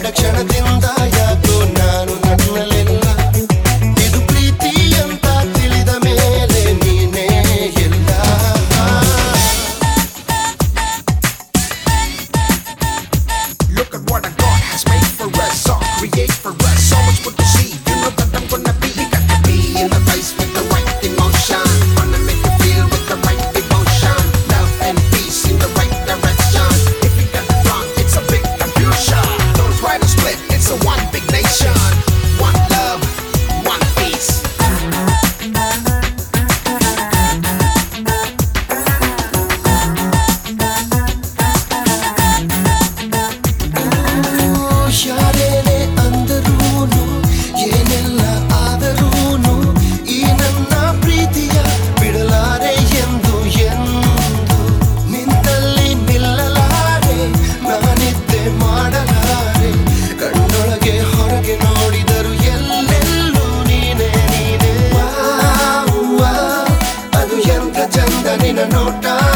ಕಂಡ ಕ್ಷಣದಿಂದ ಯಾಕೋ ನಾನು ನನ್ನಲೆಲ್ಲ ಇದು ಪ್ರೀತಿ ಅಂತ ತಿಳಿದ ಮೇಲೆ ನೀನೇ ಎಲ್ಲ. Look at what God has made for us, so create for us, so much good to see. You know that I'm gonna be, got to be in the place with the right emotion. Gonna make you feel with the right devotion. Love and peace in the right direction. If you get it wrong, it's a big confusion. Don't try to split, it's a one big nation. One love, one peace. ಯಾರೇನೇ ಅಂದರೂನು ಏನೆಲ್ಲ ಆದರೂನು ಈ ನನ್ನ ಪ್ರೀತಿಯ ಬಿಡಲಾರೆ ಎಂದು ನಿನ್ನಲ್ಲಿ ನಿಲ್ಲಲಾರೆ ನಾನಿದ್ದೆ ಮಾಡಲಾರೆ. ಕಣ್ಣೊಳಗೆ ಹೊರಗೆ ನೋಡಿದರು ಎಲ್ಲೆಲ್ಲೂ ನೀನೇ ನೀನೇ. ವಾವ್, ವಾವ್, ಅದು ಎಂಥ ಚಂದ ನಿನ್ನ ನೋಟ.